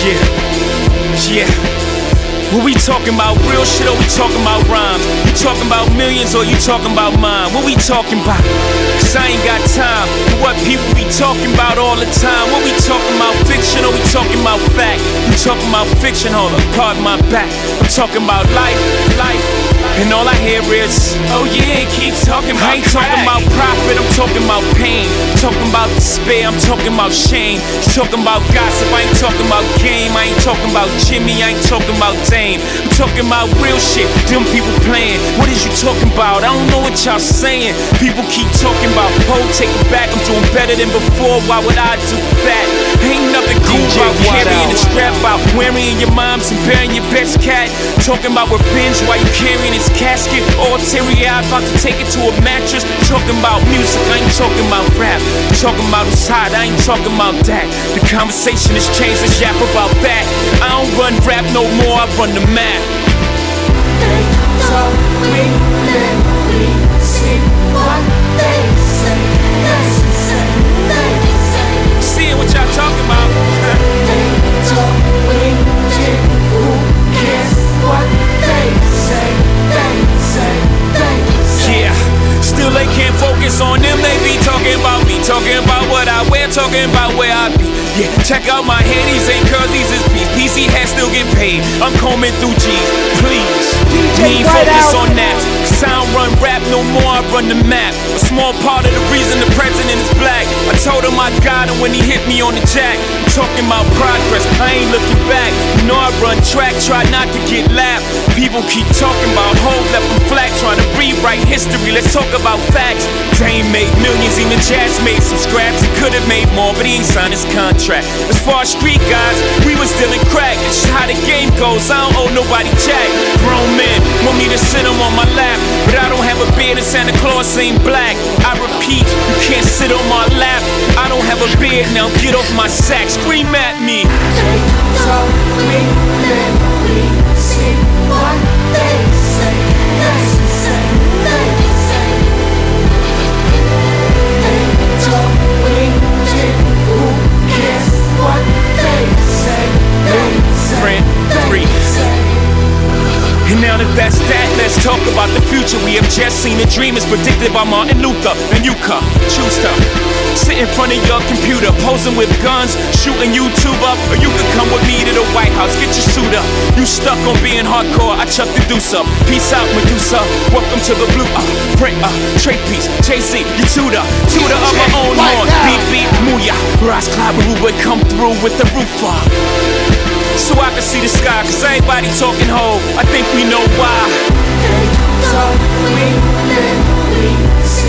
Yeah. What we talking about, real shit or we talking about rhymes? You talking about millions or you talking about mine? What we talking about? Cause I ain't got time for what people be talking about all the time. What we talking about, fiction or we talking about fact? We talking about fiction, hold up, pardon my back. I'm talking about life, and all I hear is, oh yeah, keep talking about I ain't crack. Talking about profit, I'm talking about pain. Talking about despair, I'm talking about shame. Talking about gossip, I ain't talking about game. I ain't talking about Jimmy, I ain't talking about Dame. I'm talking about real shit, them people playing. What is you talking about? I don't know what y'all saying. People keep talking about, oh, take it back, I'm doing better than before. Why would I do that? Ain't nothing cool about carrying the strap out, wearing your moms and burying your best cat. Talking about revenge while you carrying his casket. All teary-eyed, about to take it to a mattress. Talking about music, I ain't talking about rap. Talking about who's hot, I ain't talking about that. The conversation has changed, let's yap about that. I don't run rap no more, I run the map. They talk, we live, we see what they say. Seeing what y'all talking about. They talk, we did, who cares what they say? Yeah, still they can't focus on them, they be talking about me. Talking about what I wear, talking about where I be. Yeah, check out my hair, these ain't curls, these is peace. PC hat still get paid, I'm combing through G's. Please, we ain't focus on that. Cause I don't run rap no more, I run the map. A small part of the reason the president is black. I told him I got him when he hit me on the jack. I'm talking about progress, I ain't looking back. You know I run track, try not to get lapped. People keep talking about hoes left them flat, trying to rewrite history, let's talk about facts. Dame made millions, even Jazz made some scraps. He could've made more, but he ain't signed his contract. As far as street guys, we was dealing crack. It's just how the game goes, I don't owe nobody jack. Grown men want me to sit them on my lap, but I don't have a beard and Santa Claus ain't black. I repeat, you can't sit on my lap. I don't have a beard, now get off my sack, scream at me. They talk, we live, we see what they say. They talk, we did, who cares what they say? Friend, three. And now that that's that, let's talk about the future. We have just seen a dream as predicted by Martin Luther and Yuka. Choose to sit in front of your computer, posing with guns, shooting YouTube up, or you could come with me to the White House, get your suit up. You stuck on being hardcore, I chuck the deuce up. Peace out, Medusa, welcome to the blue print, Trey Peace, JC, you tutor of my own horn, beep beep, mooyah, Ross Clyde would come through with the roof up. So I can see the sky, cause everybody talking ho, I think we know why. They talk, we live, we see